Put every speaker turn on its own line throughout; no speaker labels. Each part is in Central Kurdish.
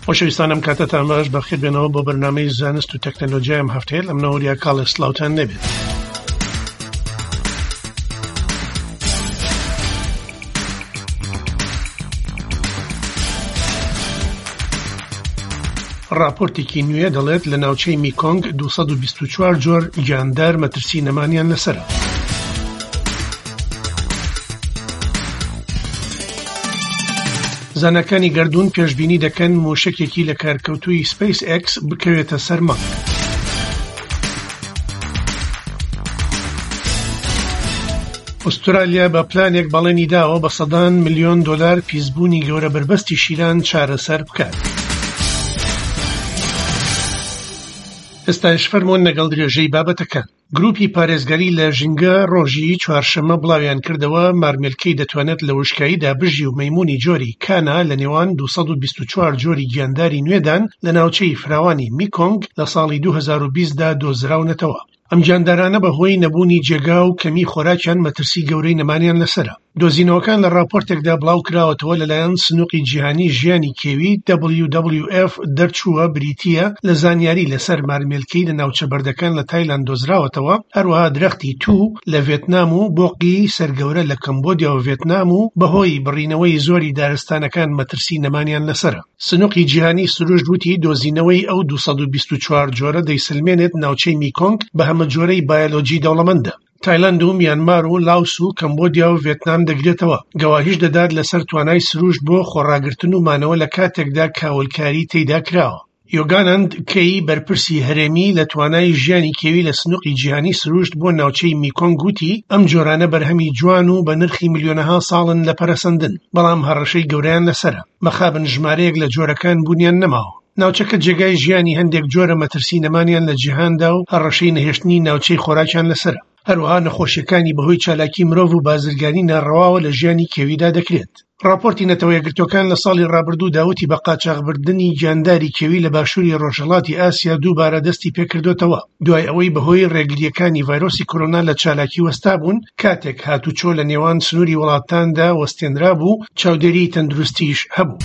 خۆشەویستانم کاتتان باش بەخێر بێنەوە بۆ بەرنامەی زانست و تەکنۆلۆژیام هەفتەیە لە منەوەریا کاڵە سلااوتان نەبێت. راپۆرتێکی نوێ دەڵێت لە ناوچەی میکۆنگ 224 جۆر گیاندار مەترسی نەمانیان لەسەرە. زانەکانی گەردوون پێشبینی دەکەن موشکێکی لە کارکەوتووی سپیس ئێکس بکەوێتە سەر مانگ. ئوسترالیا بە پلانێک بەڵێنی داوە بە سەدان ملیۆن دۆلار پیسبوونی گەورە بربەستی شیران چارەسەر بکات. ئێستاش فەرمۆن لەگەڵ درێژەی بابەتەکان. گروپی پارێزگەری لە ژینگە ڕۆژی چوارشەممە بڵاویان کردەوە مارمێلکەی دەتوانێت لە وشکاییدا بژی و مەیمونی جۆری کانا لە نێوان 224 جۆری گیانداری نوێدان لە ناوچەی فراوانی میکۆنگ لە ساڵی 2020دا دۆزراونەتەوە. ئەم گیاندارانە بەهۆی نەبوونی جێگا و کەمی خۆراکیان مەترسی گەورەی نەمانیان لەسرە. دۆزینەوەکان لە راپۆرتێکدا بڵاو کراوەتەوە لەلایەن سنووقی جیهانی ژیانی کێوی WWF دەرچووە بریتیە لە زانیاری لەسەر مارمێلکەی لە ناوچە بەردەکان لە تایلاند دۆزراوەتەوە، هەروەها درەختی تو لە ڤێتنام و بۆقی سەرگەورە لە کەمبۆدیا و ڤێتنام و بەهۆی بڕینەوەی زۆری دارستانەکان مەترسی نەمانیان لەسرە. سنووقی جیهانی سروشت وتی دۆزینەوەی ئەو 224 جۆرە دەیسلمێنێت ناوچەی میکۆنگ بە هەمە جۆرەی بایۆلۆجی دەوڵەمەندە. تایلاند و میانمار و لاوس و کەمبۆدیا و ڤێتنام دەگرێتەوە. گەواهیش دەدات لەسەر توانای سروشت بۆ خۆڕاگرتن و مانەوە لە کاتێکدا کاولکاری تێیدا کراوە. یۆگانند کەی بەرپرسی هەرێمی لە توانای ژیانی کێوی لە سنووقی جیهانی سروشت بۆ ناوچەی میکۆنگ گوتی ئەم جۆرانە بەرهەمی جوان و بە نرخی ملیۆنەها ساڵن لە پەرەسەندن، بەڵام هەڕەشەی گەورەیان لەسرە. مەخابن ژمارەیەک لە جۆرەکان بوونیان نەماوە. ناوچەکە جێگای ژیانی هەندێک جۆرە مەترسی نەمانیان لە جیهاندا و هەڕەشەی نەهێشتنی ناوچەی خۆراکیان لەسرە. هەروەها نەخۆشیەکانی بەهۆی چالاکی مرۆڤ و بازرگانی ناڕەواوە لە ژیانی کێویدا دەکرێت. راپۆرتی نەتەوە یەکگرتوەکان لە ساڵی ڕابردوو داوتی بە قاچاغبردنی گیانداری کێوی لە باشووری ڕۆژهەڵاتی ئاسیا دووبارە دەستی پێکردوتەوە دوای ئەوەی بەهۆی ڕێگریەکانی ڤایرۆسی کۆرۆنا لە چالاکی وەستا بوون کاتێک هاتوچۆ لە نێوان سنووری وڵاتاندا وەستێنرا بوو، چاودێری تەندروستیش هەبوو.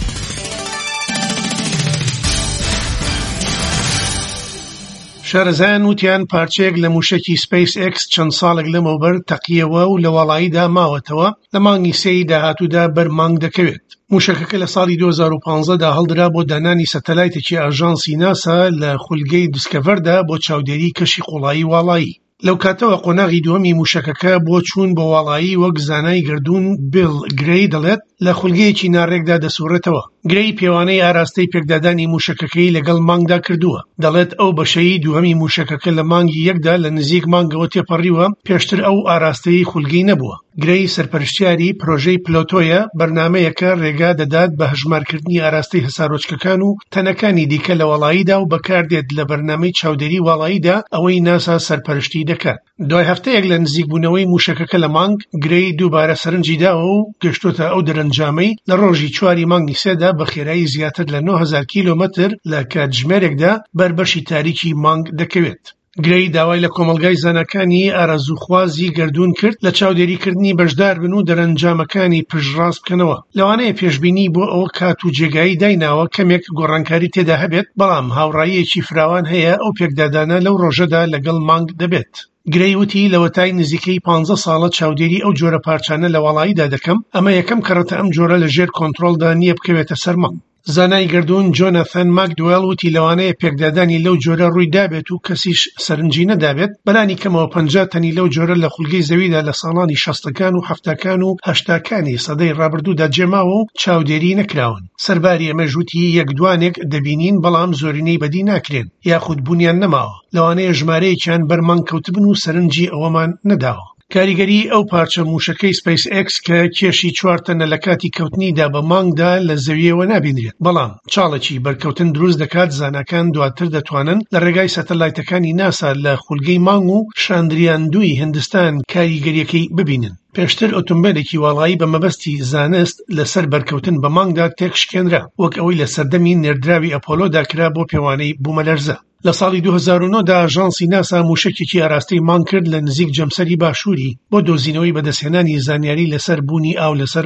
شارەزایان وتیان پارچەیەک لە موشکی سپیس ئێکس چەند ساڵێک لەمەوبەر تەقیەوە و لە وەڵاییدا ماوەتەوە لە مانگی سێی داهاتوودا بەر مانگ دەکەوێت. موشەکەکە لە ساڵی 2015دا هەڵدرا بۆ دانانی سەتەلایتێکی ئاژانسی ناسا لە خولگەی دیسکەڤەردا بۆ چاودێری کەشی قوڵایی واڵایی. لەو کاتەوە قۆناغی دووەمی موشەکەکە بۆ چوون بۆ واڵایی وەک زانای گردوون بیل گرەی دەڵێت لە خولگەیەکی ناڕێکدا دەسوورێتەوە. گرەی پێوانەی ئاراستەی پێکدادانی موشەکەکەی لەگەڵ مانگدا کردووە. دەڵێت ئەو بەشەی دووەمی موشەکەکە لە مانگی یەکدا لە نزیک مانگەوە تێپەڕیوە، پێشتر ئەو ئاراستەی خولگەی نەبووە. گرەی سەرپەرشتیاری پرۆژەی پلۆتۆیە بەرنامەیەکە ڕێگا دەدات بە هەژمارکردنی ئاراستەی هەسارۆچکەکان و تەنەکانی دیکە لە وەڵاییدا و بەکاردێت لە بەرنامەی چاودێری وەڵاییدا ئەوەی ناسا سەرپەرشتی دەکات. دوای هەفتەیەک لە نزیکبوونەوەی موشەکەکە لە مانگ، گرەی دووبارە سەرنجی داوە و گەشتۆتە ئەو دەرەنجامەی لە ڕۆژی 4 مانگی سێدا بە خێرایی زیاتر لە 9000 کیلۆمەتر لە کاتژمێرێکدا بەربەشی تاریکی مانگ دەکەوێت. گرەی داوای لە کۆمەلگای زانەکانی ئارەزوخوازی گەردوون کرد لە چاودێریکردنی بەشدار بن و دەرەنجامەکانی پشتڕاست بکەنەوە. لەوانەیە پێشبینی بۆ ئەوە کات و جێگایی دایناوە کەمێک گۆڕانکاری تێدا هەبێت، بەڵام هاوڕاییەکی فراوان هەیە ئەو پێکدادانە لەو ڕۆژەدا لەگەڵ مانگ دەبێت. گرەی وتی لەوەتای نزیکەی 15 ساڵە چاودێری ئەو جۆرە پارچانە لە وەڵاییدا دەکەم، ئەمە یەکەم کەڕەتە ئەم جۆرە لە ژێر کۆنتڕۆڵدا نییە بکەوێتە سەر مانگ. زانای گردوون جۆنەثان ماکدوێل وتی لەوانەیە پێکدادانی لەو جۆرە ڕووی دابێت و کەسیش سەرنجی نەدابێت، بەلانی کەمەوە 50 تەنی لەو جۆرە لە خولگەی زەویدا لە ساڵانی 60کان و 70کان و 80کانی سەدەی ڕابردوودا جێماوە و چاودێری نەکراون. سەرباری ئەمەش وتی یەکدوانێک دەبینین، بەڵام زۆرینەی بەدی ناکرێن یاخود بوونیان نەماوە. لەوانەیە ژمارەیەکیان بەرمانگ کەوتبن و سەرنجی ئەوەمان نەداوە. کاریگەری ئەو پارچە موشەکەی سپیس ئێکس کە کێشی 4 تەنە لە کاتی کەوتنیدا بە مانگدا لە زەویەوە نابینرێت، بەڵام چاڵێکی بەرکەوتن دروست دەکات. زانەکان دواتر دەتوانن لە ڕێگای سەتەلایتەکانی ناسا لە خولگەی مانگ و شاندریان 2 هندستان کاریگەریەکەی ببینن. پێشتر ئۆتۆمبیلێکی واڵایی بە مەبەستی زانست لەسەر بەرکەوتن بە مانگدا تێکشکێنرا، وەک ئەوەی لە سەردەمی نێردراوی ئەپۆلۆدا کرا بۆ پێوانەی بوومەلەرزە. لە ساڵی 2009دا ئاژانسی ناسا موشکێکی ئاراستەی مانگ کرد لە نزیک جەمسەری باشووری بۆ دۆزینەوەی بەدەستهێنانی زانیاری لەسەر بوونی ئاو لەسەر مانگ.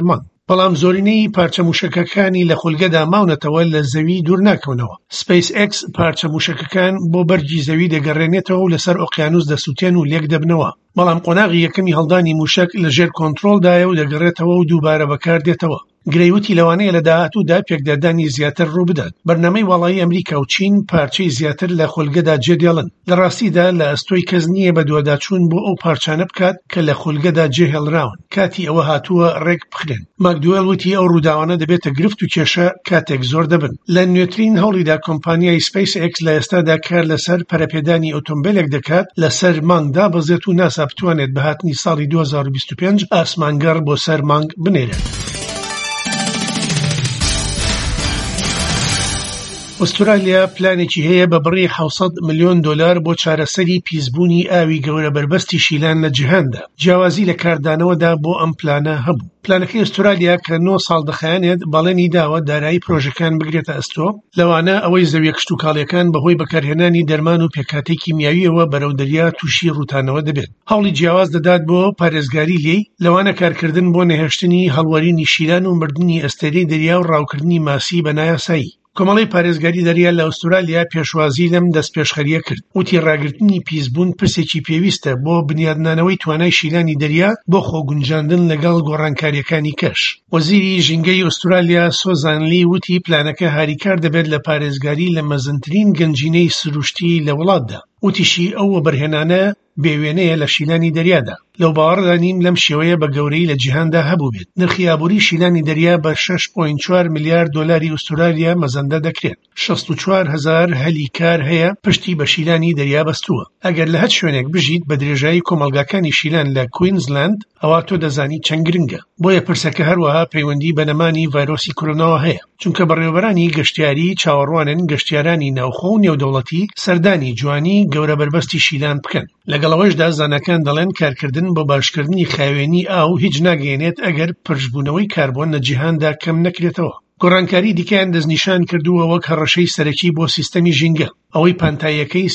بەڵام زۆرینەی پارچە موشەکەکانی لە خولگەدا ماونەتەوە لە زەوی دوور ناکەونەوە. SpaceX پارچە موشەکەکان بۆ بەرجی زەوی دەگەڕێنێتەوە و لەسەر ئۆقیانوس دەسووتێن و لێک دەبنەوە. بەڵام قۆناغی یەکەمی هەڵدانی موشک لەژێر کۆنتڕۆڵدایە و دەگەڕێتەوە و دووبارە بەکاردێتەوە. گرەیوتی لەوانەیە لە داهاتوودا پێکدادانی زیاتر ڕوو بدات. بەرنامەی وەڵایی ئەمریکا و چین پارچەی زیاتر لە خولگەدا جێدێڵن. لە ڕاستیدا لە ئەستۆی کەس نییە بە دووەداچوون بۆ ئەو پارچانە بکات کە لە خولگەدا جێهێڵراون. کاتی ئەوە هاتووە ڕێک بخرێن. ماکدوێل وتی ئەو ڕووداوانە دەبێتە گرفت و کێشە کاتێک زۆر دەبن. لە نوێترین هەوڵیدا کۆمپانیای SpaceX لە ئێستادا کار لەسەر پەرەپێدانی ئۆتۆمبیلێک دەکات لەسەر مانگدا بەزێت و ناسا بتوانێت بە هاتنی ساڵی 2025 ئاسمانگەڕ بۆ سەر مانگ بنێرێت. ئوسترالیا پلانێکی هەیە بە بڕی $700 ملیۆن بۆ چارەسەری پیسبوونی ئاوی گەورە بربەستی شیلان لە جیهاندا. جیاوازی لە کاردانەوەدا بۆ ئەم پلانە هەبوو. پلانەکەی ئوسترالیا کە 9 ساڵ دەخایەنێت بەڵێنی داوە دارایی پرۆژەکان بگرێتە ئەستۆ، لەوانە ئەوەی زەویە کشتوکاڵیەکان بەهۆی بەکارهێنانی دەرمان و پێکهاتەی کیمیاویەوە بەرەو دەریا تووشی ڕوتانەوە دەبێت. هەوڵی جیاواز دەدات بۆ پارێزگاری لێی، لەوانە کارکردن بۆ نەهێشتنی هەڵوەرینی شیلان و مردنی ئەستێرەی دەریا و ڕاوکردنی ماسی بە نایاسایی. کۆمەڵی پارێزگاری دەریا لە ئوسترالیا پێشوازی لەم دەستپێشخەریە کرد. وتی ڕاگررتنی پیسبوون پرسێکی پێویستە بۆ بنیادنانەوەی توانای شیلانی دەریا بۆ خۆگونجاندن لەگەڵ گۆڕانکاریەکانی کەش. وەزیری ژینگەی ئوسترالیا سۆزانلی وتی پلانەکە هاریکار دەبێت لە پارێزگاری لە مەزنترین گەنجینەی سروشتی لە وڵاتدا. وتیشی ئەو وەبەرهێنانە بێوێنەیە لە شیلانی دەریادا. لەو باوەڕدا نیم لەم شێوەیە بە گەورەی لە جیهاندا هەبوو بێت. نرخی ئابووری شیلانی دەریا بە $6.4 ملیار ئوسترالیا مەزەندە دەکرێت. 64,000 هەلی کار هەیە پشتی بە شیلانی دەریا بەستووە. ئەگەر لە هەر شوێنێک بژیت بە درێژایی کۆمەلگاکانی شیلان لە کوینزلاند، ئەوا تۆ دەزانی چەند گرنگە. بۆیە پرسەکە هەروەها پەیوەندی بە نەمانی ڤایرۆسی کۆرۆناوە هەیە، چونکە بەڕێوەبەرانی گەشتیاری چاوەڕوانن گەشتیارانی ناوخۆ و نێودەوڵەتی سەردانی جوانی گەورە بربەستی شیلان بکەن. لەگەڵەوەشدا زانەکان دەڵێن کارکردن بۆ باشکردنی خاوێنی ئاو هیچ ناگەێنێت ئەگەر پرژبوونەوەی کاربۆن لە جیهاندا کەم نەکرێتەوە. گۆڕانکاری دیکەیان دەستنیشان کردووە وەک هەڕەشەی سەرەکی بۆ سیستەمی ژینگە. ئەوەی پانتاییەکەی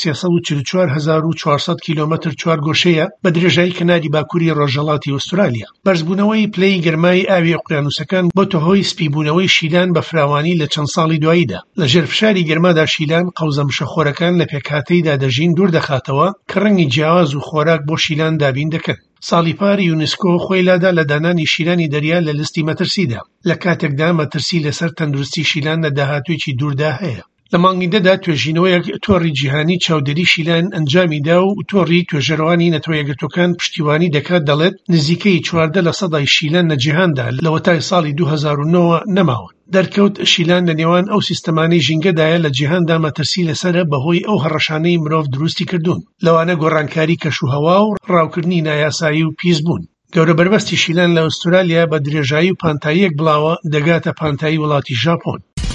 344,400 کیلۆمەتر چوارگۆشەیە بە درێژایی کەناری باکووری ڕۆژهەڵاتی ئوسترالیا. بەرزبوونەوەی پلەی گەرمای ئاوی ئۆقیانوسەکان بۆتە هۆی سپیبوونەوەی شیلان بە فراوانی لە چەند ساڵی دواییدا. لە ژێرفشاری گەرمادا شیلان قەوزە مشەخۆرەکان لە پێکهاتەیدا دەژین دوور دەخاتەوە کە ڕەنگی جیاواز و خۆراک بۆ شیلان دابین دەکەن. ساڵی پار یونسکۆ خۆی لادا لە دانانی شیلانی دەریا لە لیستی مەترسیدا، لە کاتێکدا مەترسی لەسەر تەندروستی شیلان لە داهاتوویەکی دووردا هەیە. لە مانگیدەدا توێژینەوەیەک تۆڕی جیهانی چاودێری شیلان ئەنجامیدا و تۆڕی توێژەرەوانی نەتەوە یەکگرتوەکان پشتیوانی دەکات دەڵێت نزیکەی 14% شیلان لە جیهاندا لە وەتای ساڵی 2009 نەماون. دەرکەوت شیلان لە نێوان ئەو سیستەمانەی ژینگەدایە لە جیهاندا مەترسی لەسرە بەهۆی ئەو هەڕەشانەی مرۆڤ دروستی کردوون، لەوانە گۆڕانکاری کەشوهەوا و ڕاوکردنی نایاسایی و پیسبوون. گەورە بربەستی شیلان لە ئوسترالیا بە درێژایی و پانتاییەک بڵاوە دەگاتە پانتایی وڵاتی ژاپۆن.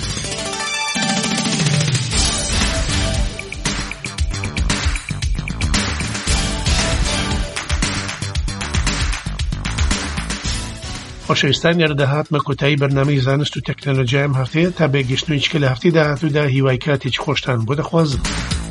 خۆشەویستان یاردەهاتمە کۆتایی بەرنامەی زانست و تەکنۆلۆژیای ئەم هەفتەیە تا بێگەشتنەوەی چکە لە هەفتەی داهاتوودا هیوای کاتێکی خۆشتان بۆ دەخوازم.